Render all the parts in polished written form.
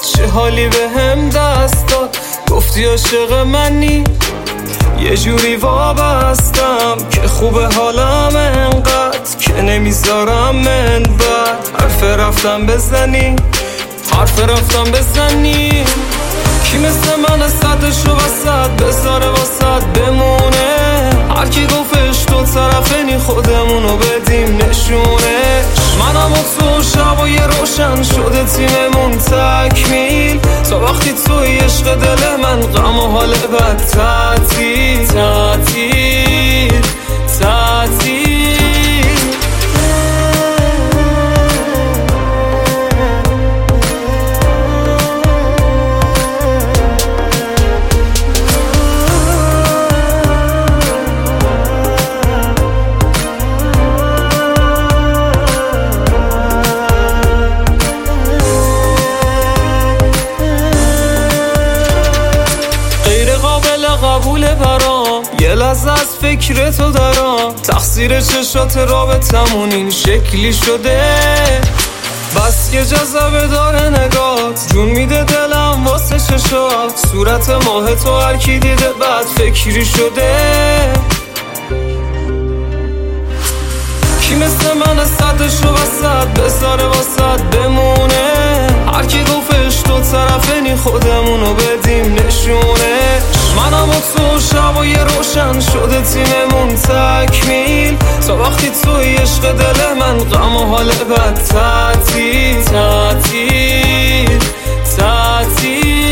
چه حالی به هم دست داد، گفتی عاشق منی یه جوری وابستم که خوبه حالم انقدر که نمیذارم من بد حرف رفتم بزنی کی مثل من صدشو وسط بذاره واسط بمونه، هر کی گفتش تو طرفنی خودمونو بدیم نشونه. منم و تو شبای روشن شده تیممون تکمیل، تا وقتی توی عشق دل من غم و حال بد تعطیل تعطیل تعطیل. قبول برام یه لحظه از فکر تو دارم، تقصیر چشات رابطمون این شکلی شده، بس که جذبه داره نگات جون میده دلم واسه چشات، صورت ماه تو هر کی دیده بعد فکری شده. کی مثل من صدشو وسط بذاره واسط بمونه، هر کی گفتش تو طرفنی خودمونو بدیم نشونه. منم و تو شبای روشن شده تیممون تکمیل، تا وقتی توی عشق دل من غم و حال بد تعطیل تعطیل تعطیل.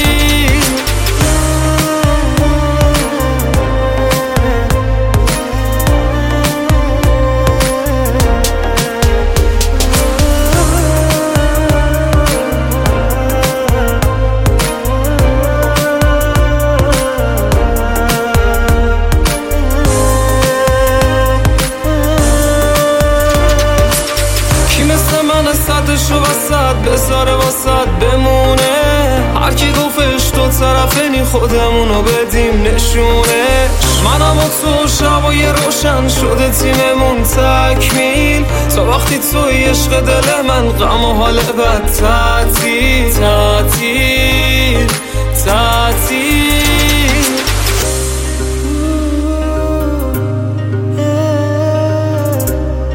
صدشو وسط بذاره واسط بمونه، هر کی گفتش تو طرفنی خودمونو بدیم نشونه. منم و تو شبای روشن شده تیممون تکمیل، تا وقتی توی عشق دل من غم و حال بد تعطیل تعطیل تعطیل.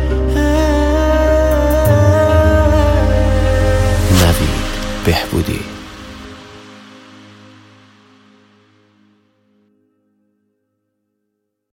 بهبودی.